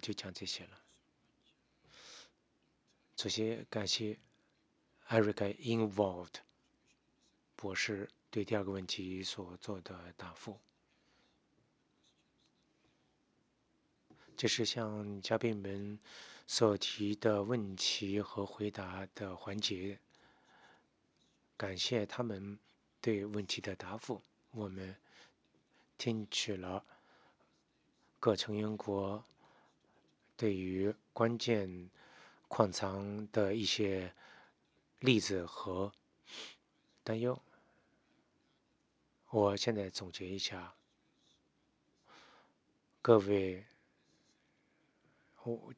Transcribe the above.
就讲这些了。首先感谢 Erica Involved 博士对第二个问题所做的答复。这是向嘉宾们所提的问题和回答的环节，感谢他们对问题的答复。我们听取了各成员国对于关键矿藏的一些例子和担忧。我现在总结一下，各位